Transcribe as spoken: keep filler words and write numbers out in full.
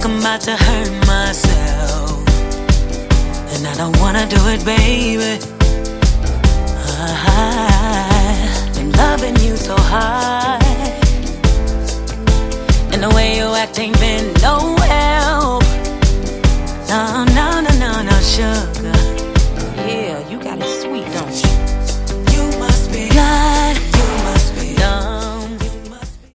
like I'm about to hurt myself, and I don't wanna do it, baby. I'm loving you so hard, and the way you act ain't been no help. No, no, no, no, no, sugar. Yeah, you got it sweet, don't you?